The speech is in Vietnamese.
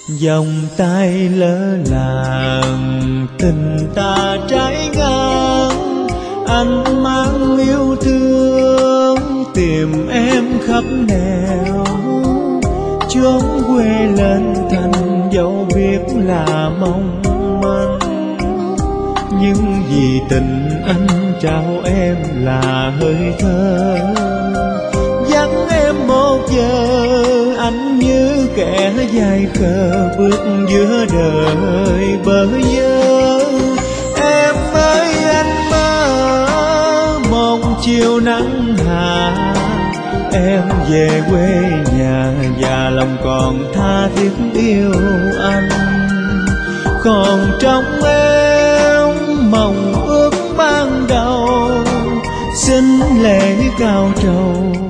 Vòng tay lỡ làng tình ta trái ngang, anh mang yêu thương tìm em khắp nẻo, chốn quê lên thành dẫu biết là mong manh. Nhưng vì tình anh trao em là hơi thở, vắng em một giờ anh như kẻ dài khờ bước giữa đời bơ vơ. Em ơi anh mơ một chiều nắng hạ, em về quê nhà và lòng còn tha thiết yêu anh. Còn trong em mong ước ban đầu, xin lễ cao trầu